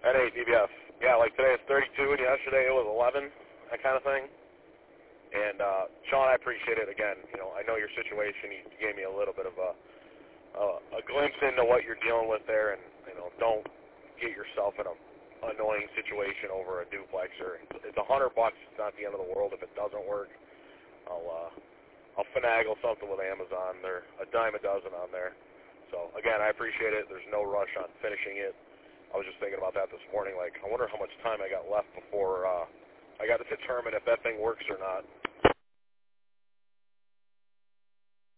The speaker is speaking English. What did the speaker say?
N8 DBF. Yeah, like today it's 32 and yesterday it was 11, that kind of thing. And Sean, I appreciate it again. You know, I know your situation. You gave me a little bit of a glimpse into what you're dealing with there, and you know, don't get yourself in a annoying situation over a duplexer. It's $100. It's not the end of the world if it doesn't work. I'll finagle something with Amazon. They're a dime a dozen on there. So again, I appreciate it. There's no rush on finishing it. I was just thinking about that this morning. Like, I wonder how much time I got left before I got to determine if that thing works or not.